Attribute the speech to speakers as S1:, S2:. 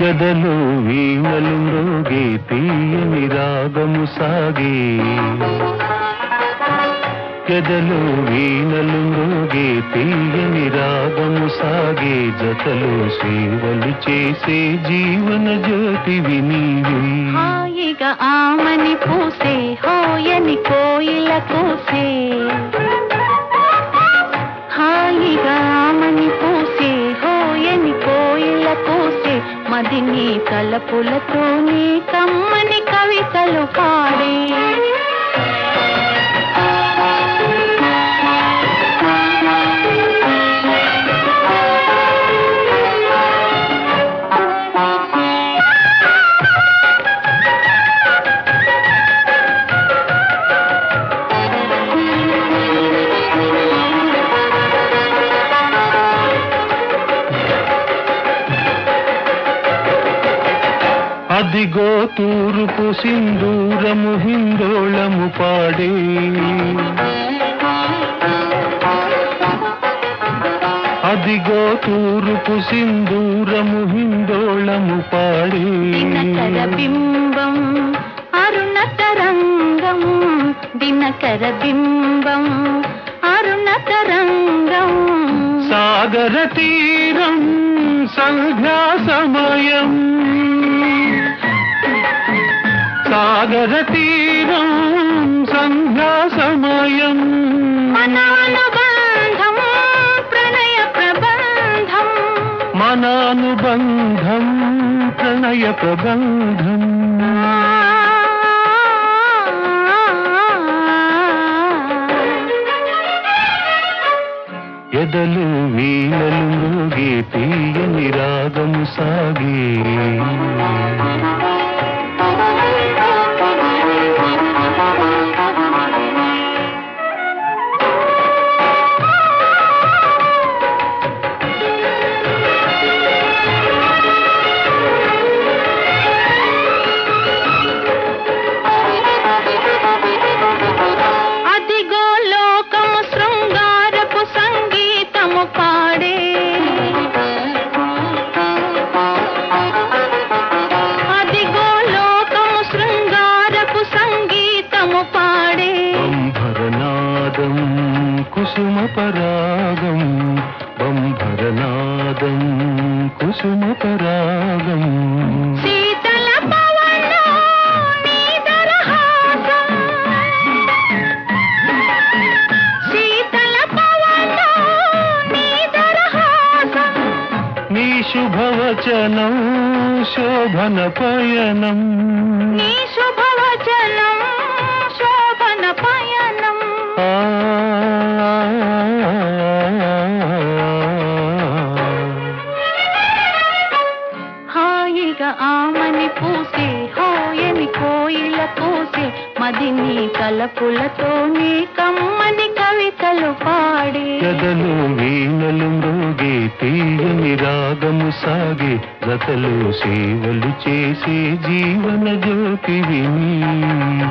S1: ఎదలో వీణలు మ్రోగే తీయని రాగము సాగే ఎదలో వీణలు మ్రోగే తీయని రాగము సాగే జతలో సేవలు చేసే జీవన జ్యోతివి నీవే
S2: హాయిగా ఆమని పూసే హోయని కోయిల కూసే హాయిగా ఆమని పూసే హోయని కోయిల కూసే మదిని తలపులతోనే కమ్మని కవితలు పాడే
S1: అదిగో తూర్పు సింధూరము హిందోళము పాడే అదిగో తూర్పు సింధూరము హిందోళము పాడే
S2: దినకర బింబం అరుణ తరంగం దినకర బింబం అరుణ తరంగం
S1: సాగర తీరం సంధ్యా సమయం సాగర తీరం సంధ్యా సమయం
S2: మనానుబంధం ప్రణయ ప్రబంధం
S1: మనానుబంధం ప్రణయ ప్రబంధం ఎదలు వీణలు మ్రోగే తీయని రాగము సాగే కుసుమ పరాగం బంభరనాదం కుసుమ పరాగం
S2: శీతల పవనం నీదరహాసం శీతల పవనం నీదరహాసం
S1: నీ శుభవచనం శోభన పయనం
S2: నీ శుభవచనం శోభన పయనం హాయిగా ఆమని పూసే హోయని కోయిల కూసే మదిని తలపులతోనే కమ్మని కవితలు పాడే
S1: ఎదలో వీణలు మ్రోగే తీయని రాగము సాగే జతలో సేవలు చేసే జీవన జ్యోతివి నీవే